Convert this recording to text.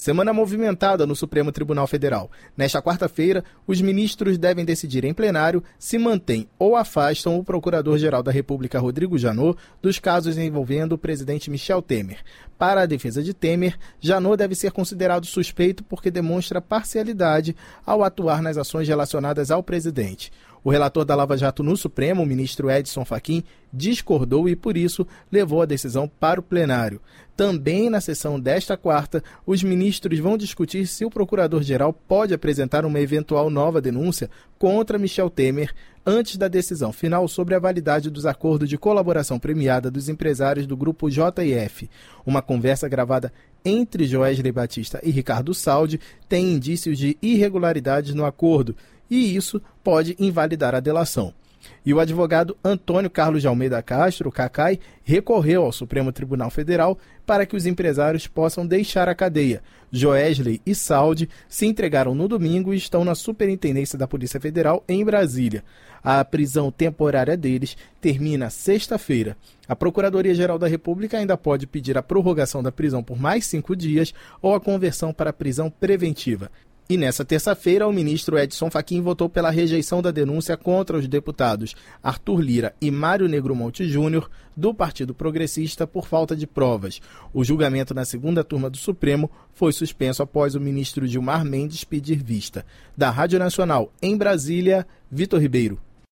Semana movimentada no Supremo Tribunal Federal. Nesta quarta-feira, os ministros devem decidir em plenário se mantêm ou afastam o Procurador-Geral da República, Rodrigo Janot, dos casos envolvendo o presidente Michel Temer. Para a defesa de Temer, Janot deve ser considerado suspeito porque demonstra parcialidade ao atuar nas ações relacionadas ao presidente. O relator da Lava Jato no Supremo, o ministro Edson Fachin, discordou e, por isso, levou a decisão para o plenário. Também na sessão desta quarta, os ministros vão discutir se o procurador-geral pode apresentar uma eventual nova denúncia contra Michel Temer antes da decisão final sobre a validade dos acordos de colaboração premiada dos empresários do grupo JF. Uma conversa gravada entre Joesley Batista e Ricardo Saldi tem indícios de irregularidades no acordo, e isso pode invalidar a delação. E o advogado Antônio Carlos de Almeida Castro, Cacai, recorreu ao Supremo Tribunal Federal para que os empresários possam deixar a cadeia. Joesley e Saldi se entregaram no domingo e estão na Superintendência da Polícia Federal em Brasília. A prisão temporária deles termina sexta-feira. A Procuradoria-Geral da República ainda pode pedir a prorrogação da prisão por mais 5 dias ou a conversão para prisão preventiva. E nessa terça-feira, o ministro Edson Fachin votou pela rejeição da denúncia contra os deputados Arthur Lira e Mário Negromonte Júnior, do Partido Progressista, por falta de provas. O julgamento na segunda turma do Supremo foi suspenso após o ministro Gilmar Mendes pedir vista. Da Rádio Nacional, em Brasília, Vitor Ribeiro.